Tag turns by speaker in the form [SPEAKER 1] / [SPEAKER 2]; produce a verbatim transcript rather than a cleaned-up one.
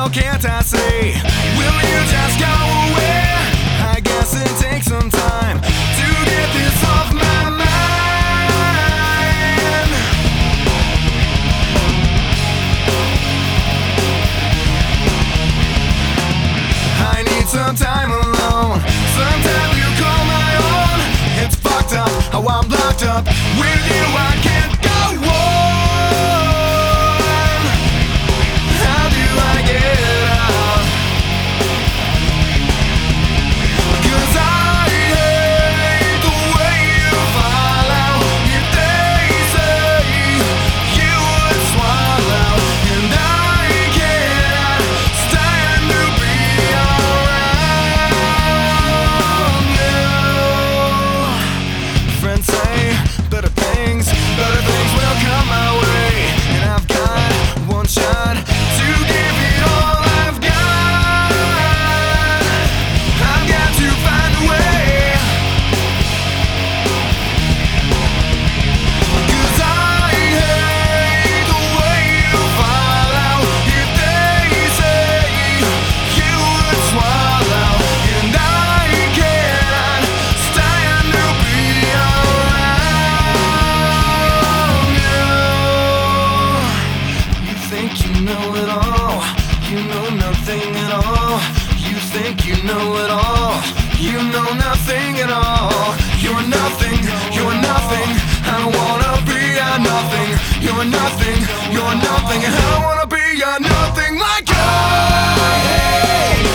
[SPEAKER 1] hell can't I say? Will you just go away? I guess it takes some time to get this off my mind. I need some time alone, some time you call my own. It's fucked up how I'm locked up with you. I can't go on. How do I get out? 'Cause I hate the way you fall out. If they say you would swallow, and I can't stand to be around you. Friends say better things, better things will come my way, and I've got one shot to give it all I've got. I've got to find a way, 'cause I hate the way you fall out. If they say you would swallow, and I can't stand to be around you. You think you know it all, you know nothing at all. You think you know it all, you know nothing at all. You're nothing, you're nothing. I don't wanna be a nothing. You're nothing, you're nothing. And I don't wanna be a nothing like you.